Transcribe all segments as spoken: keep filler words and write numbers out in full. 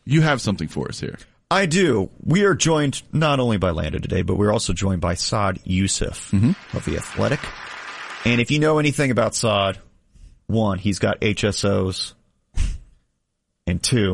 You have something for us here. I do. We are joined not only by Lando today, but we're also joined by Saad Yousuf mm-hmm. of The Athletic. And if you know anything about Saad, one, he's got H S Os. And two,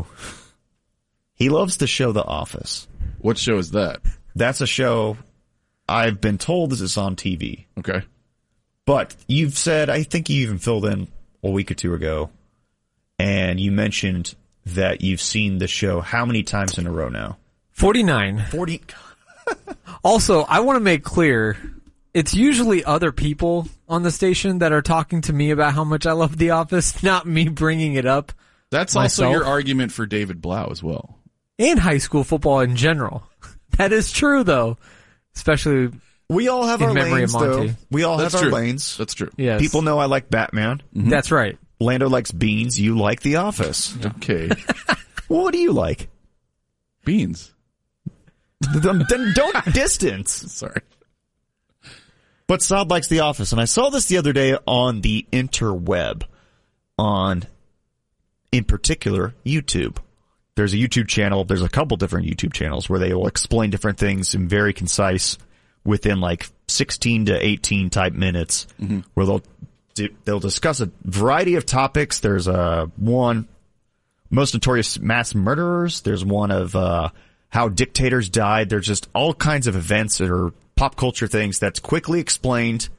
he loves the show The Office. What show is that? That's a show I've been told is on T V. Okay. But you've said, I think you even filled in a week or two ago, and you mentioned that you've seen the show how many times in a row now? forty-nine. forty. Also, I want to make clear, it's usually other people on the station that are talking to me about how much I love The Office, not me bringing it up. That's myself. also your argument for David Blau as well. And high school football in general. That is true, though. Especially We all have in our memory lanes, of Monty. though. We all That's have true. our lanes. That's true. Yes. People know I like Batman. Mm-hmm. That's right. Lando likes beans. You like The Office. Okay. Well, what do you like? Beans. Then then don't distance. Sorry. But Saad likes The Office, and I saw this the other day on the interweb, on, in particular, YouTube. There's a YouTube channel, there's a couple different YouTube channels where they will explain different things in very concise, within like sixteen to eighteen type minutes, mm-hmm. where they'll do, they'll discuss a variety of topics. There's a one, most notorious mass murderers. There's one of uh how dictators died. There's just all kinds of events that are pop culture things that's quickly explained,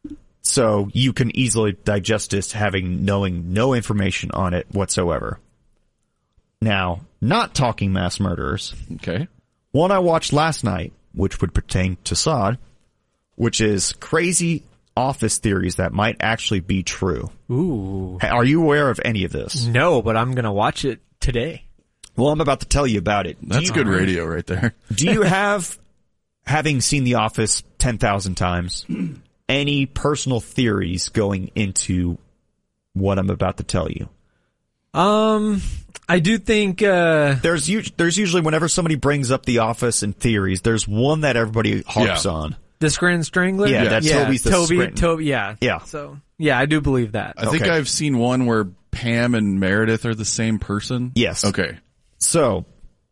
so you can easily digest this, having knowing no information on it whatsoever. Now, not talking mass murderers. Okay. One I watched last night, which would pertain to Saad, which is crazy office theories that might actually be true. Ooh. Are you aware of any of this? No, but I'm going to watch it today. Well, I'm about to tell you about it. That's you, good radio right there. Do you have, having seen The Office ten thousand times, any personal theories going into what I'm about to tell you? Um, I do think, uh... There's, there's usually, whenever somebody brings up The Office and theories, there's one that everybody harps Yeah. on. The Scranton Strangler? Yeah, Yeah. that's yeah. Toby's the Toby, Scranton. Toby, yeah. Yeah. So, yeah, I do believe that. I think Okay. I've seen one where Pam and Meredith are the same person. Yes. Okay. So,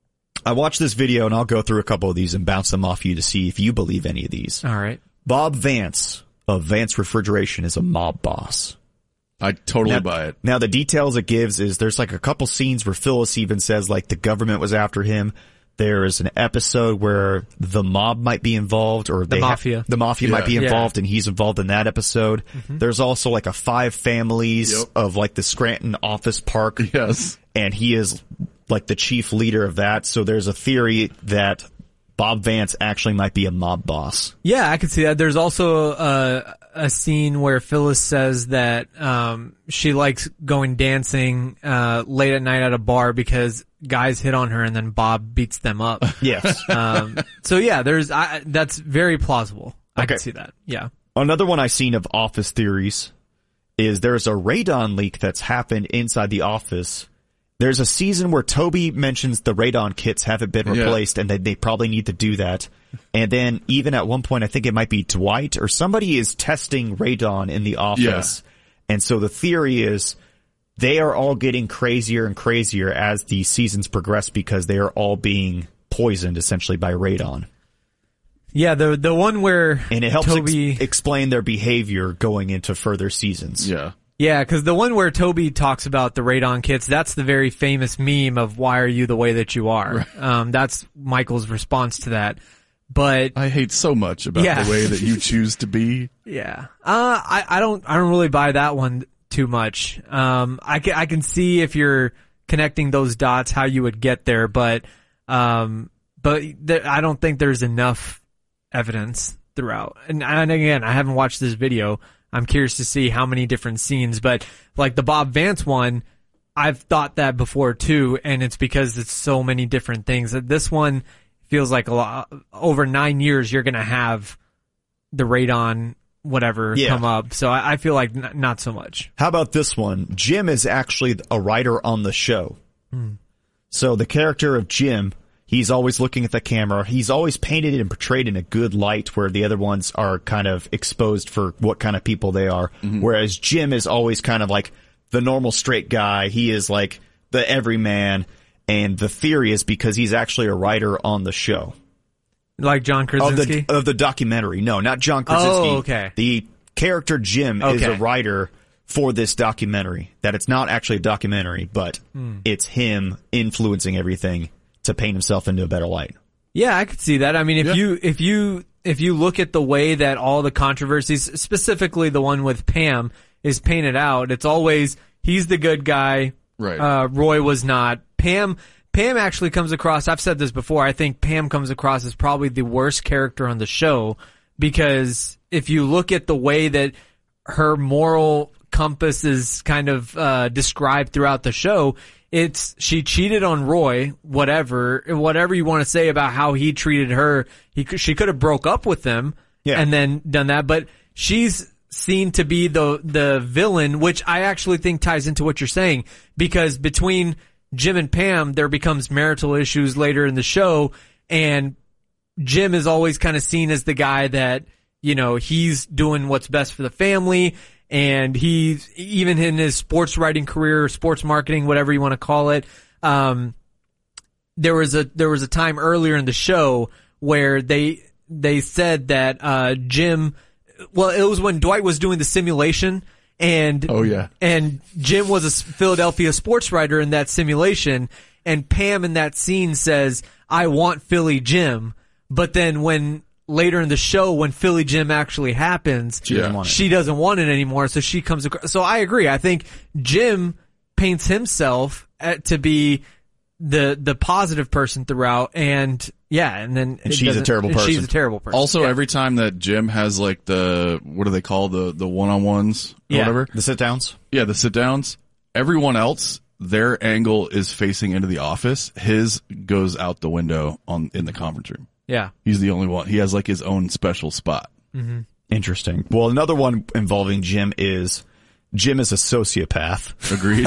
I watched this video, and I'll go through a couple of these and bounce them off you to see if you believe any of these. All right. Bob Vance of Vance Refrigeration is a mob boss. I totally Now, buy it. now the details it gives is there's like a couple scenes where Phyllis even says like the government was after him. There is an episode where the mob might be involved, or The they mafia. Ha- the mafia Yeah. might be Yeah. involved, and he's involved in that episode. Mm-hmm. There's also like a five families Yep. of like the Scranton office park, Yes. and he is like the chief leader of that. So there's a theory that Bob Vance actually might be a mob boss. Yeah, I could see that. There's also a, a scene where Phyllis says that um, she likes going dancing uh, late at night at a bar because guys hit on her and then Bob beats them up. Yes. um, so yeah, there's I, that's very plausible. I Okay. can see that. Yeah. Another one I've seen of office theories is there's a radon leak that's happened inside the office. There's a season where Toby mentions the radon kits haven't been Yeah. replaced, and that they probably need to do that. And then even at one point, I think it might be Dwight or somebody is testing radon in the office. And so the theory is they are all getting crazier and crazier as the seasons progress because they are all being poisoned essentially by radon. Yeah, the the one where And it helps Toby ex- explain their behavior going into further seasons. Yeah. Yeah, because the one where Toby talks about the radon kits, that's the very famous meme of why are you the way that you are? Right. Um, that's Michael's response to that. But I hate so much about Yeah. the way that you choose to be. yeah, uh, I, I don't, I don't really buy that one too much. Um, I can, I can see if you're connecting those dots, how you would get there, but, um, but there, I don't think there's enough evidence throughout. And, and again, I haven't watched this video. I'm curious to see how many different scenes, but like the Bob Vance one, I've thought that before too, and it's because it's so many different things. This one feels like a lot, over nine years you're going to have the radon whatever Yeah. come up. So I, I feel like n- not so much. How about this one? Jim is actually a writer on the show. Hmm. So the character of Jim, he's always looking at the camera. He's always painted and portrayed in a good light where the other ones are kind of exposed for what kind of people they are. Mm-hmm. Whereas Jim is always kind of like the normal straight guy. He is like the everyman. And the theory is because he's actually a writer on the show. Like John Of Krasinski? the, of the documentary. No, not John Krasinski. Oh, okay. The character Jim is Okay. a writer for this documentary. That it's not actually a documentary, but Hmm. it's him influencing everything to paint himself into a better light. Yeah, I could see that. I mean, if Yeah. you if you if you look at the way that all the controversies, specifically the one with Pam, is painted out, it's always he's the good guy. Right. Uh, Roy was not. Pam Pam actually comes across. I've said this before. I think Pam comes across as probably the worst character on the show because if you look at the way that her moral compass is kind of uh, described throughout the show. It's she cheated on Roy, whatever, whatever you want to say about how he treated her. He could, she could have broke up with him Yeah. and then done that, but she's seen to be the the villain, which I actually think ties into what you're saying because between Jim and Pam, there becomes marital issues later in the show, and Jim is always kind of seen as the guy that you know he's doing what's best for the family. And he's, even in his sports writing career, sports marketing, whatever you want to call it, um, there was a, there was a time earlier in the show where they, they said that, uh, Jim, well, it was when Dwight was doing the simulation and, Oh, yeah. and Jim was a Philadelphia sports writer in that simulation, and Pam in that scene says, "I want Philly Jim," but then when, later in the show when Philly Jim actually happens, She doesn't want it. she doesn't want it anymore, so she comes across. So I agree. I think Jim paints himself at, to be the the positive person throughout, and yeah, and then And it she's a doesn't- terrible and She's person. a terrible person. Also, Yeah. every time that Jim has like the, what do they call the, the one-on-ones or Yeah. whatever? The sit downs? Yeah, the sit downs. Everyone else, their angle is facing into the office. His goes out the window on, in the conference room. yeah, He's the only one. He has like his own special spot. Interesting. Well, another one involving Jim is Jim is a sociopath. Agreed.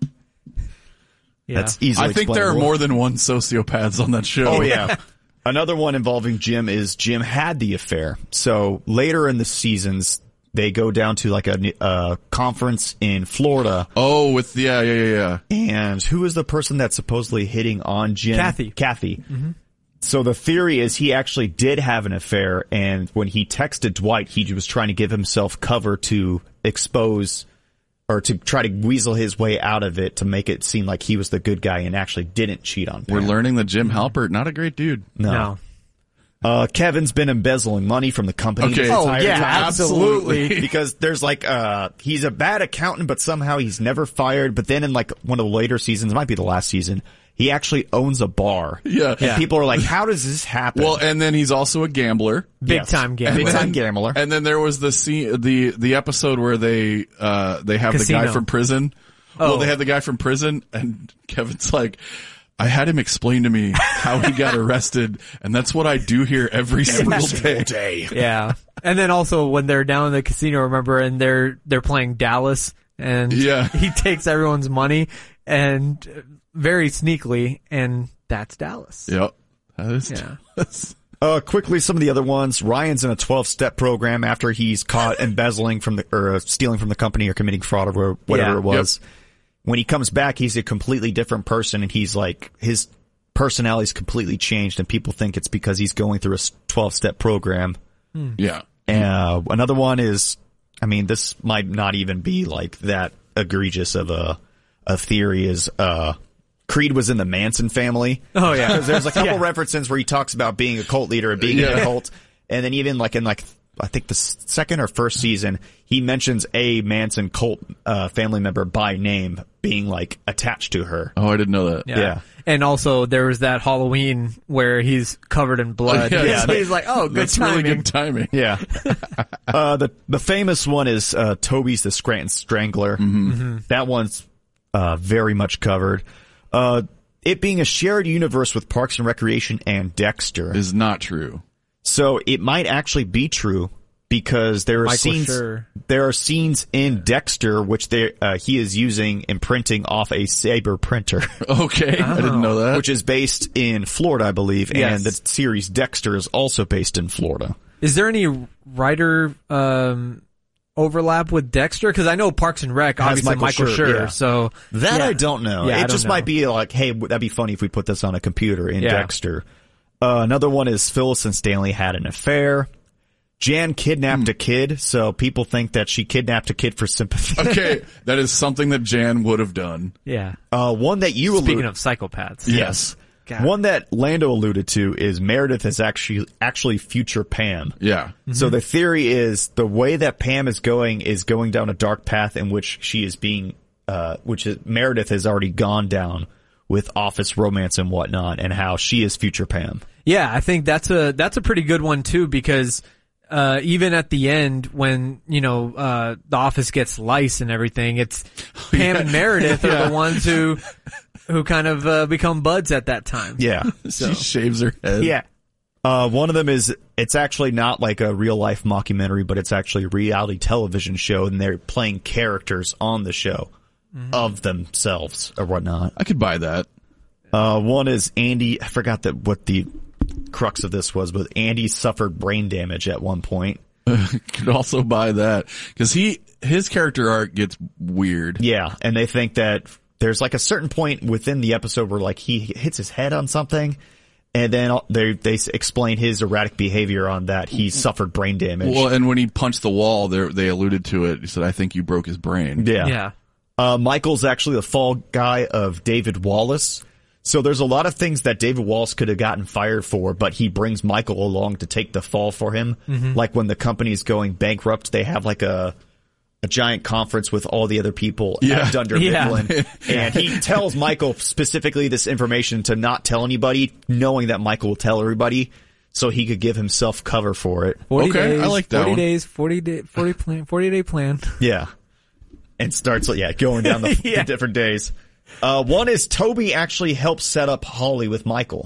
yeah. That's easily I think there are explainable. more than one sociopaths on that show. Oh yeah. Another one involving Jim is Jim had the affair. So later in the seasons, they go down to like a uh, conference in Florida, Oh, with, yeah, yeah, yeah, yeah. and who is the person that's supposedly hitting on Jim? Kathy. Kathy. So the theory is he actually did have an affair, and when he texted Dwight, he was trying to give himself cover to expose or to try to weasel his way out of it to make it seem like he was the good guy and actually didn't cheat on Pam. We're learning that Jim Halpert, not a great dude. No. no. Uh, Kevin's been embezzling money from the company. Okay. this Oh, entire yeah, time. absolutely. Because there's like, uh, he's a bad accountant, but somehow he's never fired. But then in like one of the later seasons, it might be the last season, he actually owns a bar. Yeah. And Yeah. people are like, how does this happen? Well, and then he's also a gambler. Big Yes. time gambler. Big time gambler. And then there was the scene, the the episode where they uh they have the Casino. guy from prison. Oh. Well, they have the guy from prison, and Kevin's like, I had him explain to me how he got arrested, and that's what I do here every single day. Yeah. And then also when they're down in the casino, remember, and they're they're playing Dallas, and Yeah. he takes everyone's money and uh, very sneakily, and that's Dallas. Yep. That is Yeah. Dallas. Uh, quickly, some of the other ones. Ryan's in a twelve-step program after he's caught embezzling from the, or uh, stealing from the company or committing fraud or whatever Yeah. it was. When he comes back, he's a completely different person, and he's like, his personality's completely changed, and people think it's because he's going through a twelve-step program. Yeah. Uh, another one is, I mean, this might not even be like that egregious of a, a theory is, uh, Creed was in the Manson family. Oh, yeah. Because there's a couple Yeah. references where he talks about being a cult leader and being in Yeah. a cult. And then even like in like, I think the s- second or first season, he mentions a Manson cult, uh, family member by name being like attached to her. Oh, I didn't know that. Yeah. Yeah. And also there was that Halloween where he's covered in blood. Oh, yeah. So he's like, oh, good That's timing. really good timing. Yeah. uh, the, the famous one is, uh, Toby's the Scranton Strangler. Mm-hmm. That one's, uh, very much covered. Uh, it being a shared universe with Parks and Recreation and Dexter. Is not true. So it might actually be true because there are Michael scenes, Schur. there are scenes in Dexter which they, uh, he is using and printing off a Sabre printer, Okay. I didn't know that. which is based in Florida, I believe. Yes. And the series Dexter is also based in Florida. Is there any writer, um, overlap with Dexter? Because I know Parks and Rec, Has obviously Michael Michael Schur, Schur. yeah. So That yeah. I don't know. Yeah, I it don't just know. might be like, hey, that'd be funny if we put this on a computer in Yeah. Dexter. Uh, another one is Phyllis and Stanley had an affair. Jan kidnapped a kid, so people think that she kidnapped a kid for sympathy. Okay, that is something that Jan would have done. Yeah. Uh, one that you Speaking allude- of psychopaths. yes. God. One that Lando alluded to is Meredith is actually actually future Pam. Yeah. So the theory is the way that Pam is going is going down a dark path in which she is being, uh, which is, Meredith has already gone down with office romance and whatnot, and how she is future Pam. Yeah, I think that's a that's a pretty good one too, because uh even at the end when, you know, uh the office gets lice and everything, it's Pam and Meredith are the ones who who kind of uh, become buds at that time. Yeah. She shaves her head. Yeah. Uh, one of them is, it's actually not like a real life mockumentary, but it's actually a reality television show, and they're playing characters on the show mm-hmm. of themselves or whatnot. I could buy that. Uh, one is Andy, I forgot that what the crux of this was, but Andy suffered brain damage at one point. Could also buy that. Cause he, his character arc gets weird. Yeah, and they think that there's like a certain point within the episode where like he hits his head on something, and then they they explain his erratic behavior on that he suffered brain damage. Well, and when he punched the wall, they they alluded to it. He said, "I think you broke his brain." Yeah. Yeah. Uh, Michael's actually the fall guy of David Wallace. So there's a lot of things that David Wallace could have gotten fired for, but he brings Michael along to take the fall for him. Mm-hmm. Like when the company's going bankrupt, they have like a a giant conference with all the other people Yeah. at Dunder Yeah. Mifflin. And he tells Michael specifically this information to not tell anybody, knowing that Michael will tell everybody, so he could give himself cover for it. forty Okay, days, I like that forty one. days, forty day, forty plan, forty day plan. Yeah. And starts, yeah, going down the, Yeah. the different days. Uh, one is Toby actually helped set up Holly with Michael.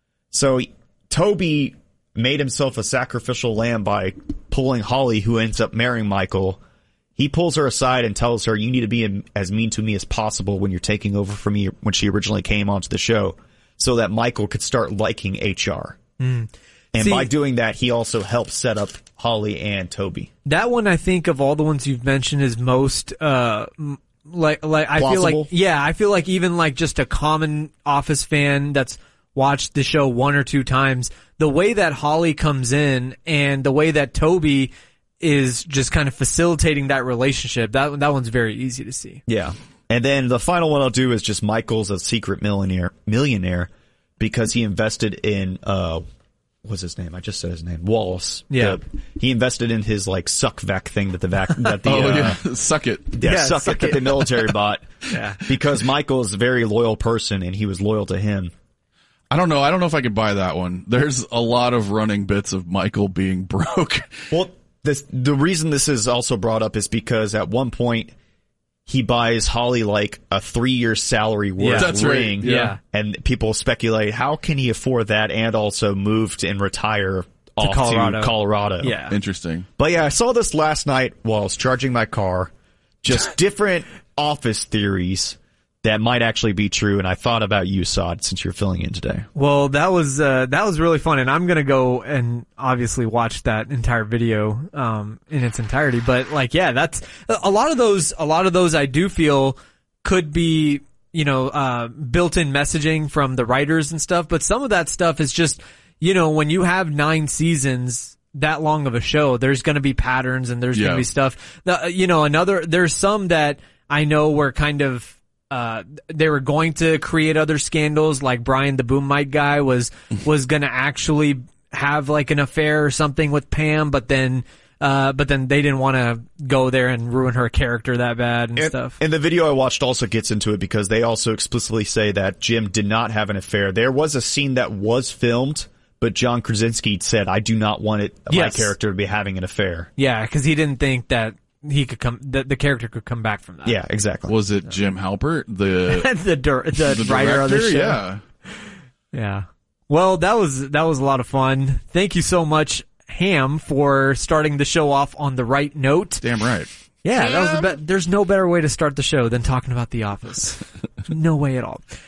So Toby made himself a sacrificial lamb by pulling Holly, who ends up marrying Michael. He pulls her aside and tells her, you need to be as mean to me as possible when you're taking over from me when she originally came onto the show, so that Michael could start liking H R. Mm. And See, by doing that, he also helped set up Holly and Toby. that one, I think, of all the ones you've mentioned, is most uh m- like like I feel Plausible? like yeah, I feel like even like just a common Office fan that's watched the show one or two times, the way that Holly comes in and the way that Toby is just kind of facilitating that relationship, that that one's very easy to see. Yeah. And then the final one I'll do is just Michael's a secret millionaire, millionaire because he invested in, uh, what's his name? I just said his name. Wallace. Yeah. The, he invested in his like suck vac thing that the vac, that the, Oh uh, yeah, suck it. yeah, Yeah, suck, suck it that it. the military bought. Yeah. Because Michael is a very loyal person and he was loyal to him. I don't know. I don't know if I could buy that one. There's a lot of running bits of Michael being broke. Well, this, the reason this is also brought up is because at one point he buys Holly like a three year salary worth Yeah. That's right. ring. Yeah. And people speculate, how can he afford that and also move to, and retire off Colorado. to Colorado? Yeah. Interesting. But yeah, I saw this last night while I was charging my car. Just different office theories that might actually be true, and I thought about you, Saad, since you're filling in today. Well, that was uh, that was really fun, and I'm gonna go and obviously watch that entire video um, in its entirety. But like, yeah, that's a lot of those. A lot of those I do feel could be, you know, uh, built-in messaging from the writers and stuff. But some of that stuff is just, you know, when you have nine seasons, that long of a show, there's gonna be patterns and there's Yeah. gonna be stuff. The, you know, another there's some that I know were kind of. Uh, they were going to create other scandals, like Brian the Boom Mic guy was, was gonna actually have like an affair or something with Pam, but then, uh, but then they didn't want to go there and ruin her character that bad and, And, stuff. and the video I watched also gets into it because they also explicitly say that Jim did not have an affair. There was a scene that was filmed, but John Krasinski said, I do not want it, Yes. my character to be having an affair. Yeah, cause he didn't think that he could come, that the character could come back from that. Yeah, exactly. Was it Jim Halpert, the, the, dir- the, the writer of the director? show. Yeah. Yeah. Well, that was that was a lot of fun. Thank you so much, Ham, for starting the show off on the right note. Damn right. Yeah, that was the be- there's no better way to start the show than talking about The Office. No way at all.